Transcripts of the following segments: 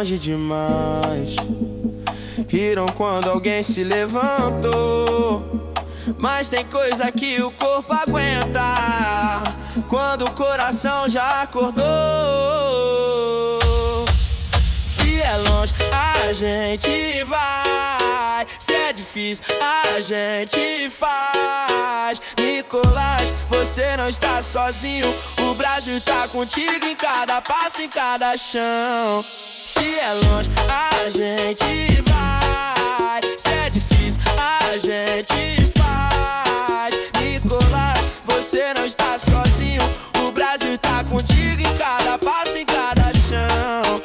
longe demais. Riram quando alguém se levantou, mas tem coisa que o corpo aguenta quando o coração já acordou. Se é longe, a gente vai. Se é difícil, a gente faz. Nicolás, você não está sozinho. O Brasil tá contigo em cada passo, em cada chão. Se é longe, a gente vai. Se é difícil, a gente faz. Nicolás, você não está sozinho. O Brasil tá contigo em cada passo, em cada chão.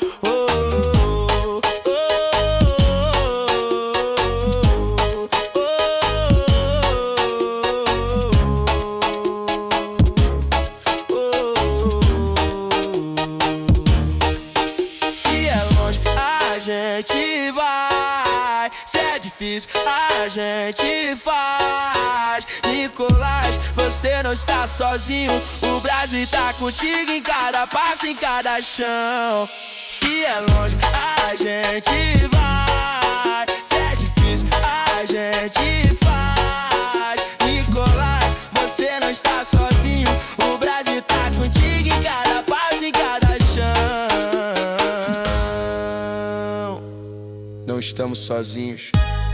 A gente vai, se é difícil, a gente faz. Nicolás, você não está sozinho. O Brasil tá contigo em cada passo, em cada chão. Se é longe, a gente vai. Se é difícil, a gente faz. Nicolás, você não está sozinho. O Brasil tá contigo em cada passo, em cada chão. Não estamos sozinhos.